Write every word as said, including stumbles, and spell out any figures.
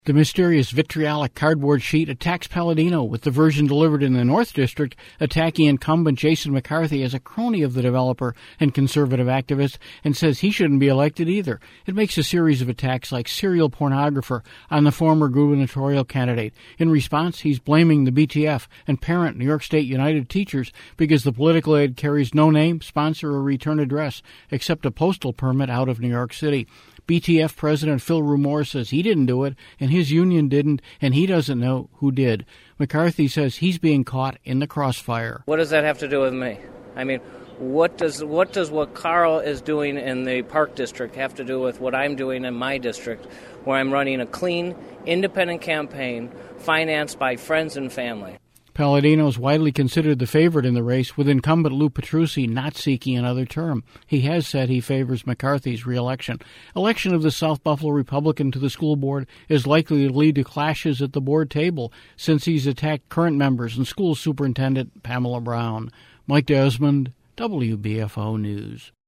The mysterious vitriolic cardboard sheet attacks Palladino, with the version delivered in the North District attacking incumbent Jason McCarthy as a crony of the developer and conservative activist, and says he shouldn't be elected either. It makes a series of attacks like serial pornographer on the former gubernatorial candidate. In response, he's blaming the B T F and parent New York State United Teachers because the political aid carries no name, sponsor, or return address, except a postal permit out of New York City. B T F President Phil Rumore says he didn't do it, and his union didn't, and he doesn't know who did. McCarthy says he's being caught in the crossfire. What does that have to do with me? I mean, what does what does what Carl is doing in the Park District have to do with what I'm doing in my district, where I'm running a clean, independent campaign financed by friends and family? Palladino is widely considered the favorite in the race, with incumbent Lou Petrucci not seeking another term. He has said he favors McCarthy's reelection. Election of the South Buffalo Republican to the school board is likely to lead to clashes at the board table, since he's attacked current members and school superintendent Pamela Brown. Mike Desmond, W B F O News.